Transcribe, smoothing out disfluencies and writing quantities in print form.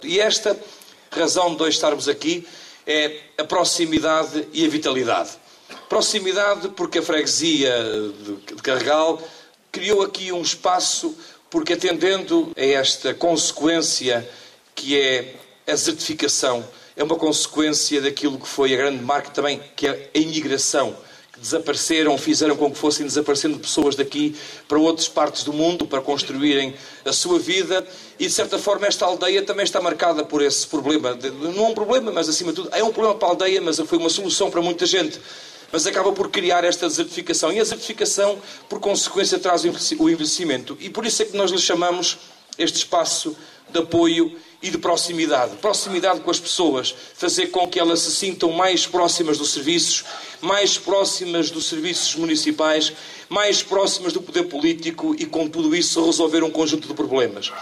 E esta razão de hoje estarmos aqui é a proximidade e a vitalidade. Proximidade porque a freguesia de Carregal criou aqui um espaço, porque atendendo a esta consequência que é a desertificação, é uma consequência daquilo que foi a grande marca também, que é a imigração. Desapareceram, fizeram com que fossem desaparecendo pessoas daqui para outras partes do mundo para construírem a sua vida e, de certa forma, esta aldeia também está marcada por esse problema. Não é um problema, mas, acima de tudo, é um problema para a aldeia, mas foi uma solução para muita gente. Mas acaba por criar esta desertificação. E a desertificação, por consequência, traz o envelhecimento. E por isso é que nós lhe chamamos este espaço de apoio e de proximidade. Proximidade com as pessoas, fazer com que elas se sintam mais próximas dos serviços, mais próximas dos serviços municipais, mais próximas do poder político e, com tudo isso, resolver um conjunto de problemas.